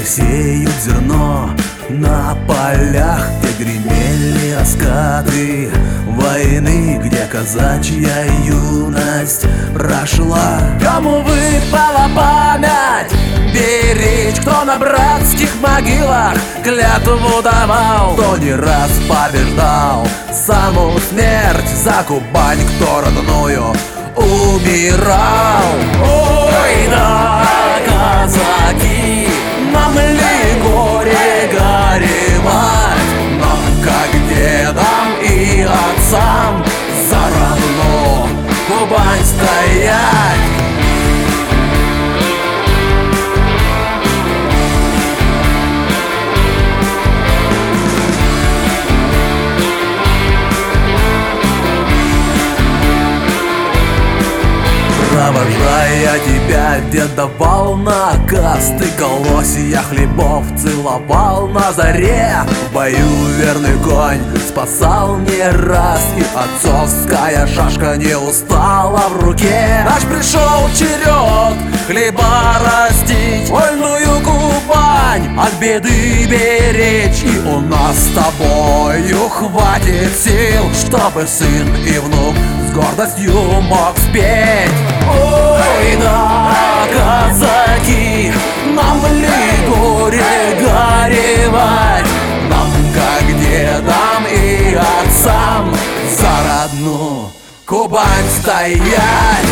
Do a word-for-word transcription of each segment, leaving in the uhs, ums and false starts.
сеют зерно на полях, где гремели раскаты войны, где казачья юность прошла. Кому выпала память беречь, кто на братских могилах клятву давал, кто не раз побеждал саму смерть за Кубань, кто родную умирал. Ой, да, казаки, нам ли горе горевать, нам, как дедам и отцам, за родную Кубань стоять. Провожая тебя, дед давал наказ, ты колосья хлебов целовал на заре. В бою верный конь спасал не раз, и отцовская шашка не устала в руке. Аж пришел черед хлеба растить, вольную Кубань от беды беречь. И у нас с тобою хватит сил, чтобы сын и внук с гордостью мог спеть. Ой, да, казаки, нам ли горе горевать, нам, как дедам и отцам, за родную Кубань стоять.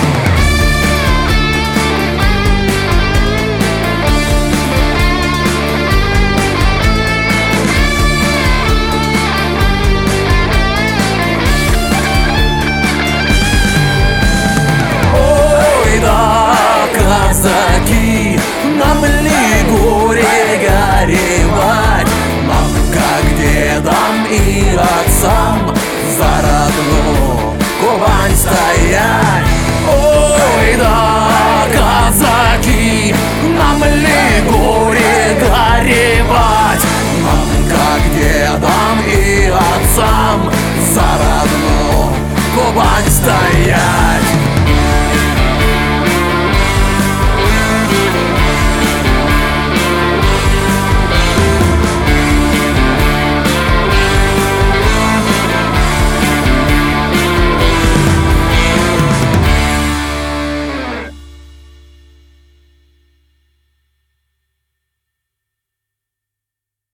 Казаки, нам ли горе горевать, нам, как дедам и отцам, за родную Кубань стоять. Ой, да, казаки, нам ли горе горевать, нам, как дедам и отцам, за родную Кубань стоять.